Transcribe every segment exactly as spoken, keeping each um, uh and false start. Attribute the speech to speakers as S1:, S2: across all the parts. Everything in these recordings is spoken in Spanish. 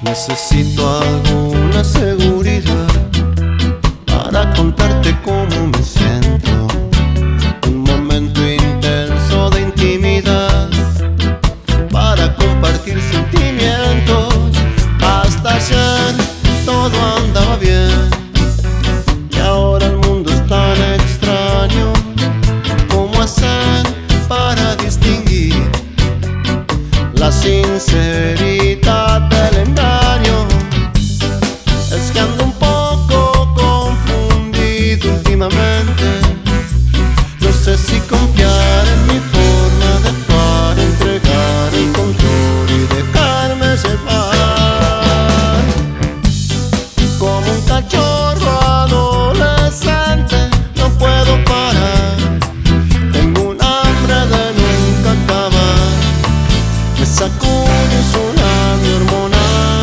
S1: Necesito alguna seguridad para contarte cómo me siento. Un momento intenso de intimidad para compartir sentimientos. Hasta ayer todo andaba bien y ahora el mundo es tan extraño. ¿Cómo hacer para distinguir la sinceridad del engaño? Es que ando un poco confundido últimamente. No sé si confiar en mi forma de actuar, entregar el control y dejarme llevar. Como un cachorro adolescente no puedo parar. Tengo un hambre de nunca acabar. Me sacude un tsunami hormonal.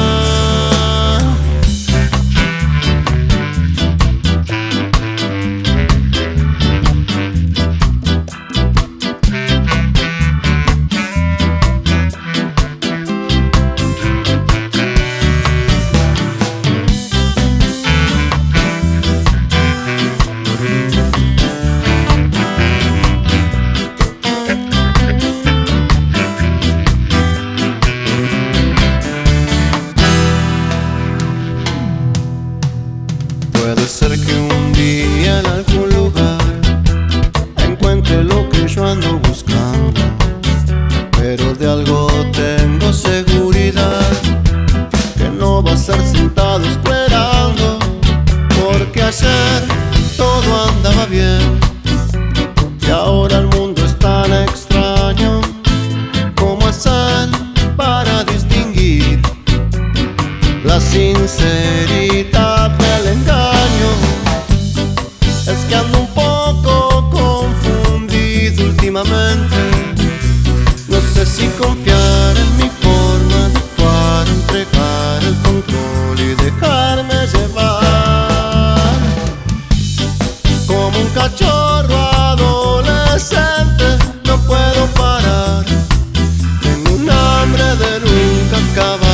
S1: Puede ser que un día en algún lugar encuentre lo que yo ando buscando, pero de algo tengo seguridad, que no va a ser sentado esperando, porque ayer todo andaba bien y ahora el mundo es tan extraño. ¿Cómo hacer para distinguir la sinceridad del engaño? Es que ando un poco confundido últimamente. No sé si confiar en mi forma de actuar, entregar el control y dejarme llevar. Como un cachorro adolescente no puedo parar. Tengo un hambre de nunca acabar.